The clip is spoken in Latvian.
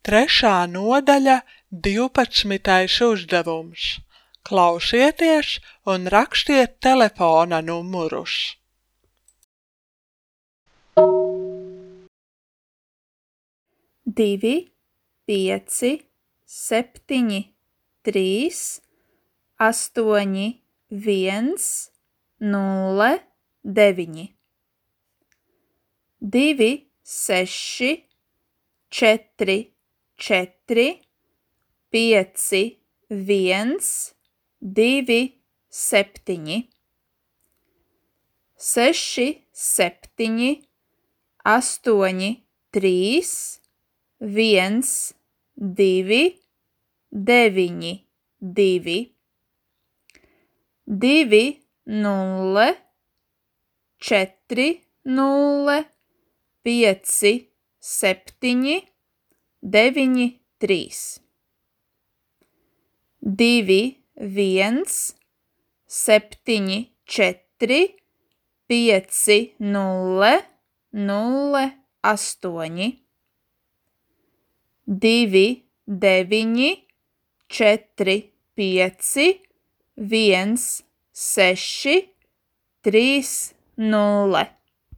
3. nodaļa, 12. uzdevums. Klausieties un rakstiet telefona numurus. 2, 5, 7, 3, 8, 1, 0, 9. 2, 6, 4, 4, 5, 1, 2, 7. 6, 7, 8, 3, 1, 2, 9, 2. 2, 0, 4, 0, 5, 7, 9, 3. 2, 1, 7, 4, 5, 0, 0, 8. 2, 9, 4, 5, 1, 6, 3, 0.